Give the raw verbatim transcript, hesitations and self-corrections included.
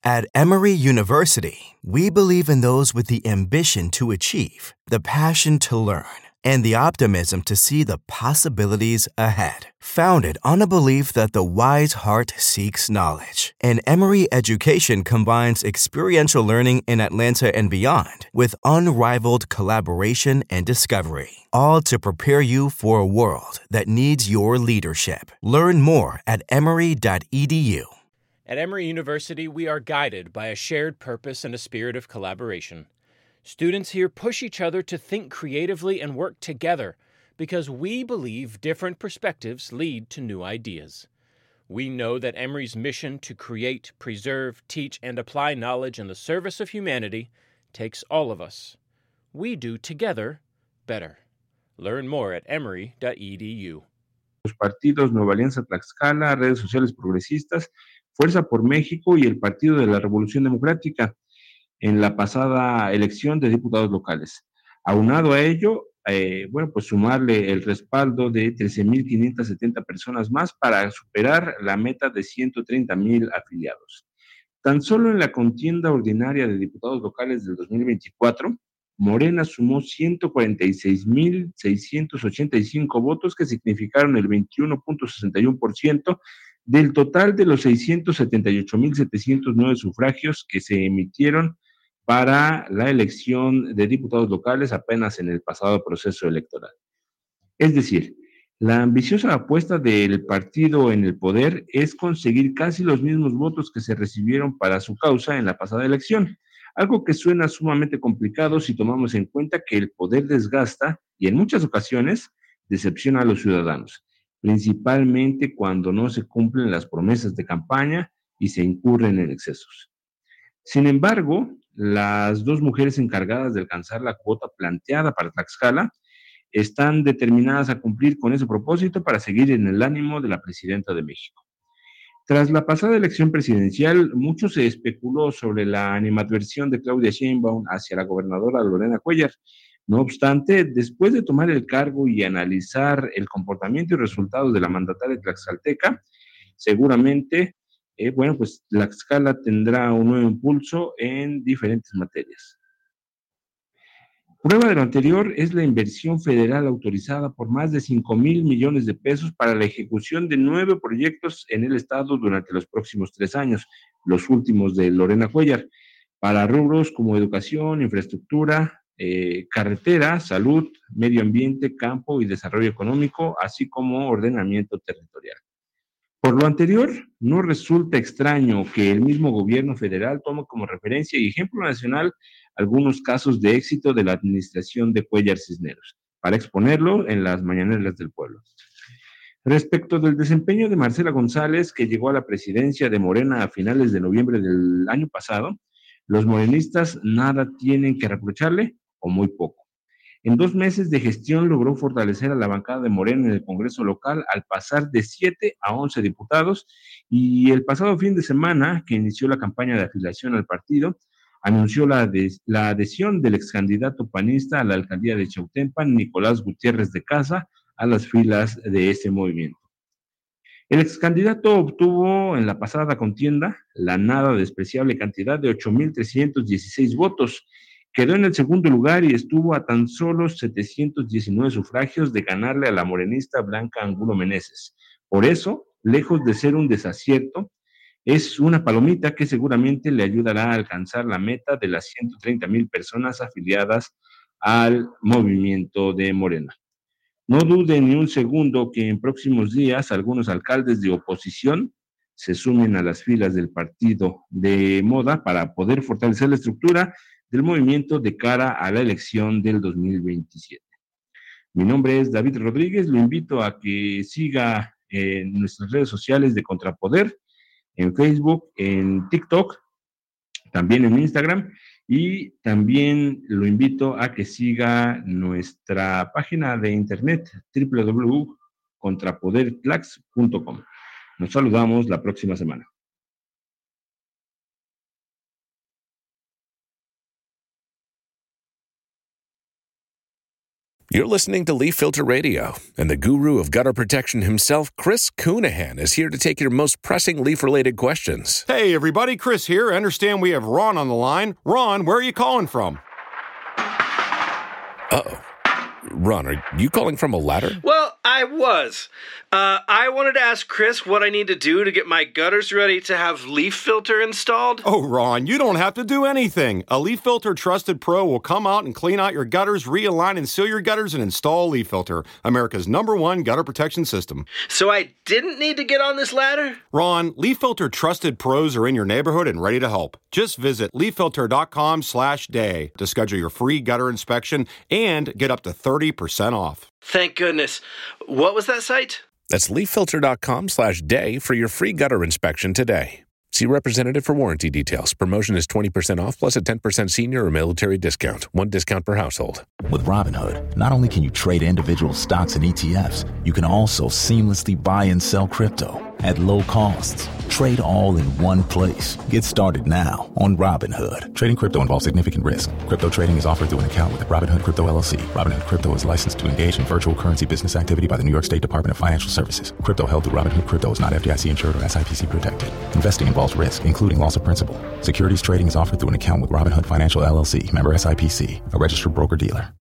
At Emory University, we believe in those with the ambition to achieve, the passion to learn, and the optimism to see the possibilities ahead. Founded on a belief that the wise heart seeks knowledge, and Emory Education combines experiential learning in Atlanta and beyond with unrivaled collaboration and discovery, all to prepare you for a world that needs your leadership. Learn more at emory dot e d u. At Emory University, we are guided by a shared purpose and a spirit of collaboration. Students here push each other to think creatively and work together because we believe different perspectives lead to new ideas. We know that Emory's mission to create, preserve, teach, and apply knowledge in the service of humanity takes all of us. We do together better. Learn more at emory dot e d u. Los partidos Nueva Alianza Tlaxcala, Redes Sociales Progresistas, Fuerza por México y el Partido de la Revolución Democrática en la pasada elección de diputados locales. Aunado a ello, eh, bueno, pues sumarle el respaldo de trece mil quinientas setenta personas más para superar la meta de ciento treinta mil afiliados. Tan solo en la contienda ordinaria de diputados locales del dos mil veinticuatro, Morena sumó ciento cuarenta y seis mil seiscientos ochenta y cinco votos que significaron el veintiuno punto sesenta y uno por ciento del total de los seiscientos setenta y ocho mil setecientos nueve sufragios que se emitieron para la elección de diputados locales apenas en el pasado proceso electoral. Es decir, la ambiciosa apuesta del partido en el poder es conseguir casi los mismos votos que se recibieron para su causa en la pasada elección, algo que suena sumamente complicado si tomamos en cuenta que el poder desgasta y en muchas ocasiones decepciona a los ciudadanos, principalmente cuando no se cumplen las promesas de campaña y se incurren en excesos. Sin embargo, las dos mujeres encargadas de alcanzar la cuota planteada para Tlaxcala están determinadas a cumplir con ese propósito para seguir en el ánimo de la presidenta de México. Tras la pasada elección presidencial, mucho se especuló sobre la animadversión de Claudia Sheinbaum hacia la gobernadora Lorena Cuellar. No obstante, después de tomar el cargo y analizar el comportamiento y resultados de la mandataria tlaxcalteca, seguramente, eh, bueno, pues Tlaxcala tendrá un nuevo impulso en diferentes materias. Prueba de lo anterior es la inversión federal autorizada por más de cinco mil millones de pesos para la ejecución de nueve proyectos en el estado durante los próximos tres años, los últimos de Lorena Cuellar, para rubros como educación, infraestructura, eh, carretera, salud, medio ambiente, campo y desarrollo económico, así como ordenamiento territorial. Por lo anterior, no resulta extraño que el mismo gobierno federal tome como referencia y ejemplo nacional algunos casos de éxito de la administración de Cuellar Cisneros, para exponerlo en las mañaneras del pueblo. Respecto del desempeño de Marcela González, que llegó a la presidencia de Morena a finales de noviembre del año pasado, los morenistas nada tienen que reprocharle o muy poco. En dos meses de gestión logró fortalecer a la bancada de Morena en el Congreso local al pasar de siete a once diputados y el pasado fin de semana, que inició la campaña de afiliación al partido, anunció la, de, la adhesión del ex candidato panista a la alcaldía de Chautempan, Nicolás Gutiérrez de Casa, a las filas de ese movimiento. El ex candidato obtuvo en la pasada contienda la nada despreciable cantidad de ocho mil trescientos dieciséis votos. Quedó en el segundo lugar y estuvo a tan solo setecientos diecinueve sufragios de ganarle a la morenista Blanca Angulo Meneses. Por eso, lejos de ser un desacierto, es una palomita que seguramente le ayudará a alcanzar la meta de las ciento treinta mil personas afiliadas al movimiento de Morena. No dude ni un segundo que en próximos días algunos alcaldes de oposición se sumen a las filas del partido de moda para poder fortalecer la estructura del movimiento de cara a la elección del dos mil veintisiete. Mi nombre es David Rodríguez, lo invito a que siga en nuestras redes sociales de Contrapoder, en Facebook, en TikTok, también en Instagram, y también lo invito a que siga nuestra página de internet doble u doble u doble u punto contrapoder tlax punto com. Nos saludamos la próxima semana. You're listening to Leaf Filter Radio, and the guru of gutter protection himself, Chris Coonahan, is here to take your most pressing leaf-related questions. Hey, everybody, Chris here. I understand we have Ron on the line. Ron, where are you calling from? Uh-oh. Ron, are you calling from a ladder? Well, I was. Uh, I wanted to ask Chris what I need to do to get my gutters ready to have Leaf Filter installed. Oh, Ron, you don't have to do anything. A Leaf Filter Trusted Pro will come out and clean out your gutters, realign and seal your gutters, and install Leaf Filter, America's number one gutter protection system. So I didn't need to get on this ladder? Ron, Leaf Filter Trusted Pros are in your neighborhood and ready to help. Just visit leaffilter.com slash day to schedule your free gutter inspection and get up to thirty percent off. Thank goodness. What was that site? That's leaffilter.com slash day for your free gutter inspection today. See representative for warranty details. Promotion is twenty percent off plus a ten percent senior or military discount. One discount per household. With Robinhood, not only can you trade individual stocks and E T Fs, you can also seamlessly buy and sell crypto at low costs. Trade all in one place. Get started now on Robinhood. Trading crypto involves significant risk. Crypto trading is offered through an account with Robinhood Crypto L L C. Robinhood Crypto is licensed to engage in virtual currency business activity by the New York State Department of Financial Services. Crypto held through Robinhood Crypto is not F D I C insured or S I P C protected. Investing involves risk, including loss of principal. Securities trading is offered through an account with Robinhood Financial L L C, member S I P C, a registered broker-dealer.